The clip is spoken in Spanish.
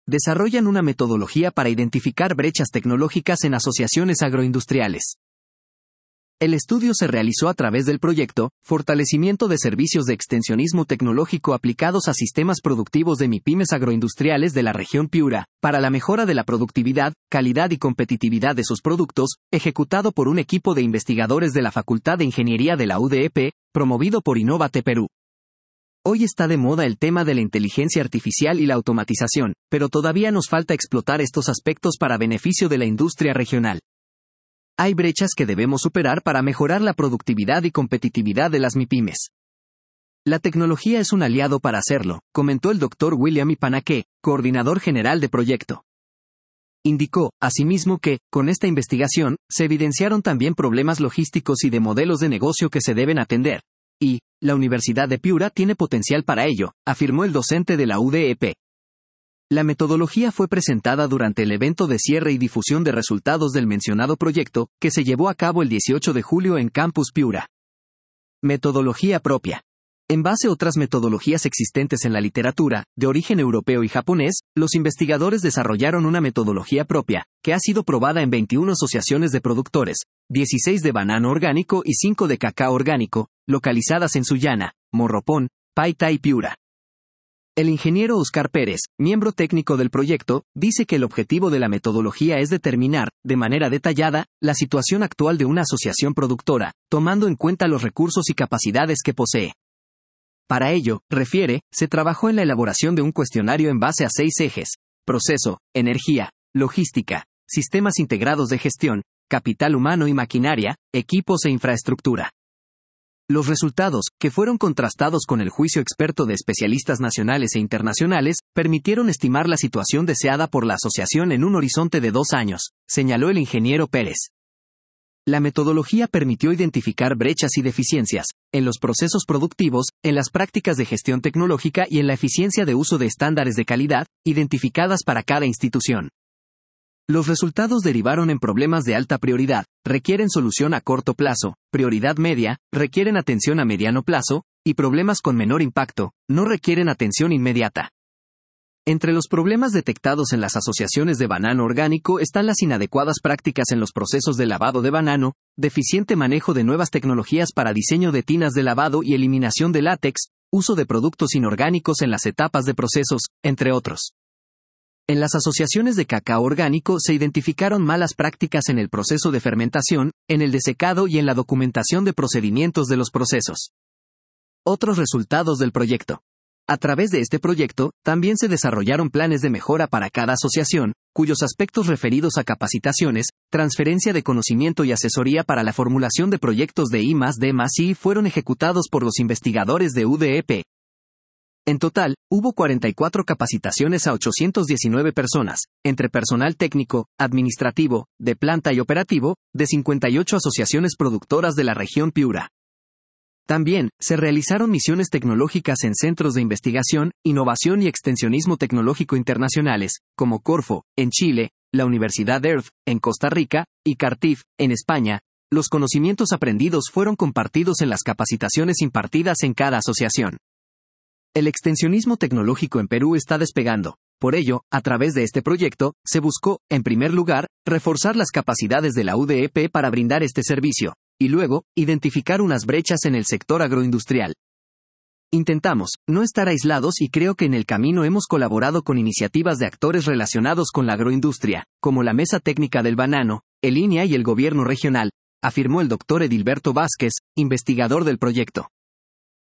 desarrollan una metodología para identificar brechas tecnológicas en asociaciones agroindustriales. El estudio se realizó a través del proyecto Fortalecimiento de Servicios de Extensionismo Tecnológico aplicados a sistemas productivos de MIPYMES agroindustriales de la región Piura, para la mejora de la productividad, calidad y competitividad de sus productos, ejecutado por un equipo de investigadores de la Facultad de Ingeniería de la UDEP, promovido por Innovate Perú. Hoy está de moda el tema de la inteligencia artificial y la automatización, pero todavía nos falta explotar estos aspectos para beneficio de la industria regional. Hay brechas que debemos superar para mejorar la productividad y competitividad de las MIPYMES. La tecnología es un aliado para hacerlo, comentó el Dr. William Ipanaque, coordinador general de proyecto. Indicó, asimismo que, con esta investigación, se evidenciaron también problemas logísticos y de modelos de negocio que se deben atender. Y, la Universidad de Piura tiene potencial para ello, afirmó el docente de la UDEP. La metodología fue presentada durante el evento de cierre y difusión de resultados del mencionado proyecto, que se llevó a cabo el 18 de julio en Campus Piura. Metodología propia. En base a otras metodologías existentes en la literatura, de origen europeo y japonés, los investigadores desarrollaron una metodología propia, que ha sido probada en 21 asociaciones de productores, 16 de banano orgánico y 5 de cacao orgánico, localizadas en Sullana, Morropón, Paita y Piura. El ingeniero Oscar Pérez, miembro técnico del proyecto, dice que el objetivo de la metodología es determinar, de manera detallada, la situación actual de una asociación productora, tomando en cuenta los recursos y capacidades que posee. Para ello, refiere, se trabajó en la elaboración de un cuestionario en base a 6 ejes: proceso, energía, logística, sistemas integrados de gestión, capital humano y maquinaria, equipos e infraestructura. Los resultados, que fueron contrastados con el juicio experto de especialistas nacionales e internacionales, permitieron estimar la situación deseada por la asociación en un horizonte de 2 años, señaló el ingeniero Pérez. La metodología permitió identificar brechas y deficiencias, en los procesos productivos, en las prácticas de gestión tecnológica y en la eficiencia de uso de estándares de calidad, identificadas para cada institución. Los resultados derivaron en problemas de alta prioridad, requieren solución a corto plazo, prioridad media, requieren atención a mediano plazo, y problemas con menor impacto, no requieren atención inmediata. Entre los problemas detectados en las asociaciones de banano orgánico están las inadecuadas prácticas en los procesos de lavado de banano, deficiente manejo de nuevas tecnologías para diseño de tinas de lavado y eliminación de látex, uso de productos inorgánicos en las etapas de procesos, entre otros. En las asociaciones de cacao orgánico se identificaron malas prácticas en el proceso de fermentación, en el desecado y en la documentación de procedimientos de los procesos. Otros resultados del proyecto. A través de este proyecto, también se desarrollaron planes de mejora para cada asociación, cuyos aspectos referidos a capacitaciones, transferencia de conocimiento y asesoría para la formulación de proyectos de I+D+I fueron ejecutados por los investigadores de UDEP. En total, hubo 44 capacitaciones a 819 personas, entre personal técnico, administrativo, de planta y operativo, de 58 asociaciones productoras de la región Piura. También, se realizaron misiones tecnológicas en centros de investigación, innovación y extensionismo tecnológico internacionales, como Corfo, en Chile, la Universidad EARTH, en Costa Rica, y CARTIF, en España. Los conocimientos aprendidos fueron compartidos en las capacitaciones impartidas en cada asociación. El extensionismo tecnológico en Perú está despegando. Por ello, a través de este proyecto, se buscó, en primer lugar, reforzar las capacidades de la UDEP para brindar este servicio, y luego, identificar unas brechas en el sector agroindustrial. Intentamos no estar aislados y creo que en el camino hemos colaborado con iniciativas de actores relacionados con la agroindustria, como la Mesa Técnica del Banano, el INEA y el Gobierno Regional, afirmó el Dr. Edilberto Vázquez, investigador del proyecto.